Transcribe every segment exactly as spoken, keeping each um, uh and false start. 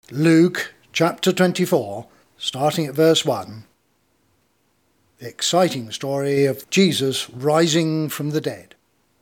Luke chapter twenty-four, starting at verse one. The exciting story of Jesus rising from the dead.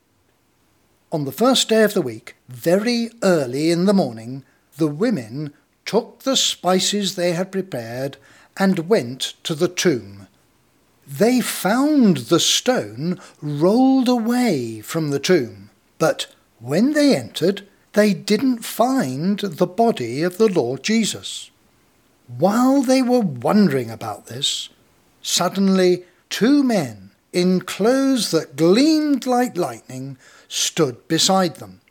On the first day of the week, very early in the morning, the women took the spices they had prepared and went to the tomb. They found the stone rolled away from the tomb, but when they entered, they didn't find the body of the Lord Jesus. While they were wondering about this, suddenly two men in clothes that gleamed like lightning stood beside them.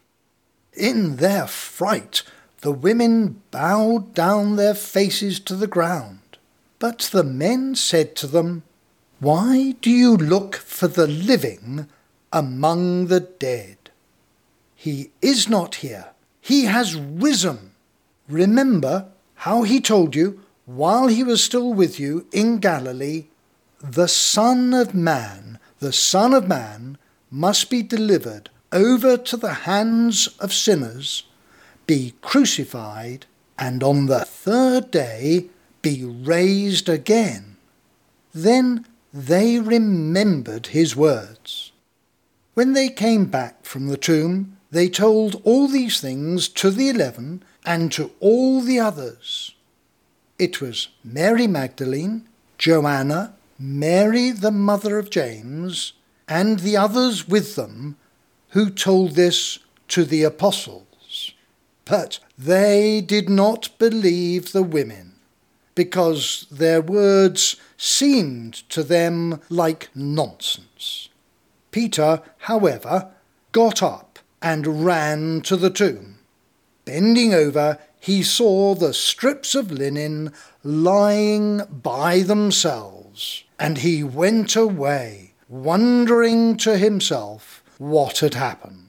In their fright, the women bowed down their faces to the ground. But the men said to them, "Why do you look for the living among the dead? He is not here. He has risen. Remember how he told you, while he was still with you in Galilee, the Son of Man, the Son of Man, must be delivered over to the hands of sinners, be crucified, and on the third day be raised again." Then they remembered his words. When they came back from the tomb, they told all these things to the eleven and to all the others. It was Mary Magdalene, Joanna, Mary the mother of James, and the others with them who told this to the apostles. But they did not believe the women, because their words seemed to them like nonsense. Peter, however, got up and ran to the tomb. Bending over, he saw the strips of linen lying by themselves, and he went away, wondering to himself what had happened.